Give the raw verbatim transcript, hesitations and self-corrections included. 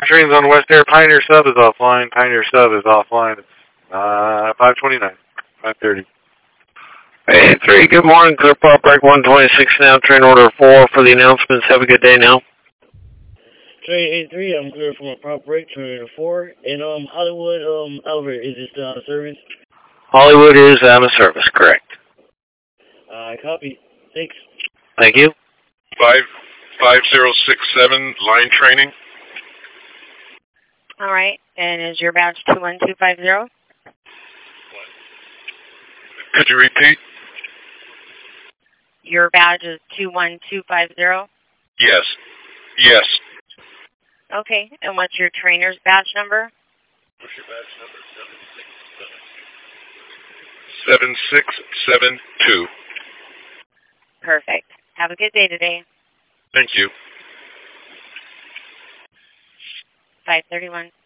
Trains on West Air. Pioneer Sub is offline. Pioneer Sub is offline. It's uh, five twenty-nine, five thirty. Hey, three, good morning. Clear Pop Break one twenty-six now. Train order four for the announcements. Have a good day now. Train eight three, I'm clear from a prop break, train order four. And um, Hollywood, um, Oliver, is it still out of service? Hollywood is out of service, correct. I uh, copy. Thanks. Thank you. Five five zero six seven line training. All right, and is your badge two one two five zero? Could you repeat? Your badge is two one two five zero? Yes. Yes. Okay, and what's your trainer's badge number? What's your badge number? seven six seven two. Perfect. Have a good day today. Thank you. five thirty-one.